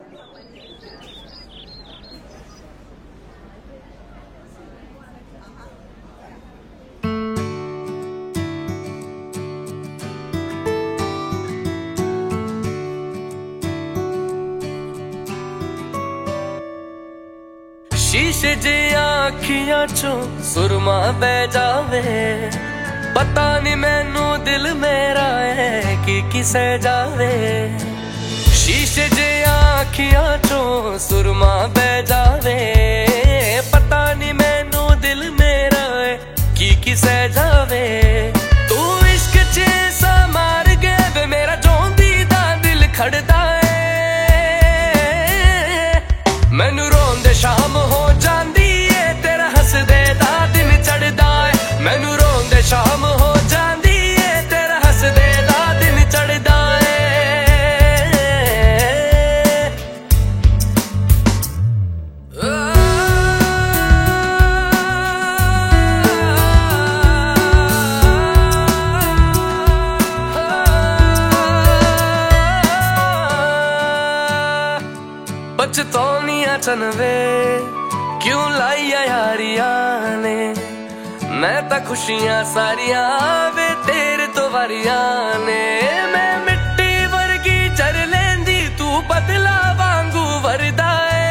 शीशे जिया अखियां चो सुरमा बह जावे, पता नहीं मैनू दिल मेरा है कि किसे जावे। शीशे जिया अखियां चो सुरमा बह जावे, पता नहीं मैनू दिल मेरा है कि किसे जावे। तू इश्क च सा मार गया वे मेरा जोंदी दा दिल खड़दा है। मैनू रोंदे शाम हो जांदी है, तेरा हसदे दा दिन चढ़दा है। मैनू रोंदे शाम हो जांदी है, तेरा हसदे दा दिन चढ़दा है। बचतौनिया चनवे क्यों लाइया यारिया ने, मैं ता खुशियां सारिया वे तेरे तो वारिया ने। मैं मिट्टी वर्गी चर लेंदी, तू बदला वांगू वरदा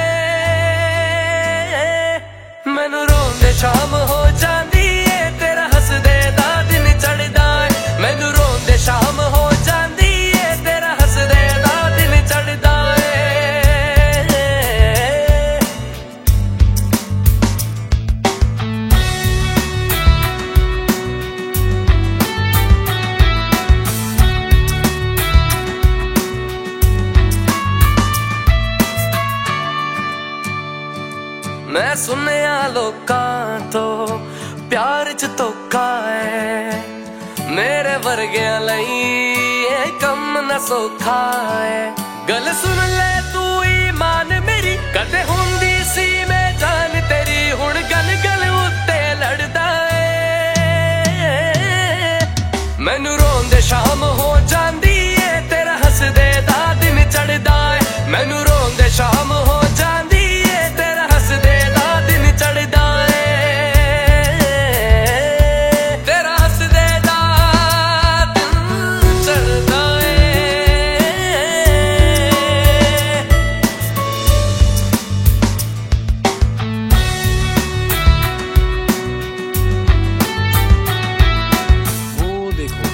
है। मैनू रोंदे शाम हो जांदी है, तेरा हसदे दा दिन चढ़दा है। मैनू रोंदे शाम हो जांदी है, तेरा हसदे दा दिन चढ़दा है। मैं सुनया लोकां तो प्यार च धोखा है, मेरे वर्गिया लई ये कम न सौखा है। गल सुन ले तू ईमान मेरी, कदे हुंदी सी मैं जान तेरी, हुण गल गल उत्ते लड़दा है। मैनू रोंदे शाम हो जांदी है, तेरा हसदे दा दिन चढ़दा है। मैनू रोंदे शाम हो जांदी है, तेरा हसदे दा दिन चढ़दा है। तेरा हसदे दा दिन चढ़दा है। वो देखो,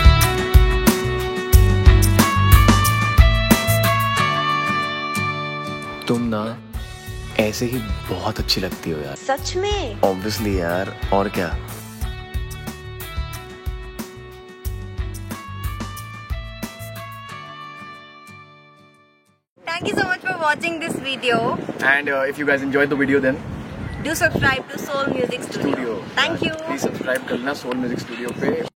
तुम ना ऐसे ही बहुत अच्छी लगती हो यार। सच में? ऑब्वियसली यार, और क्या। Thank you so much for watching this video. And if you guys enjoyed the video, then Do subscribe to Soul Music Studio. Thank you. Please subscribe करना सोल म्यूजिक स्टूडियो पे।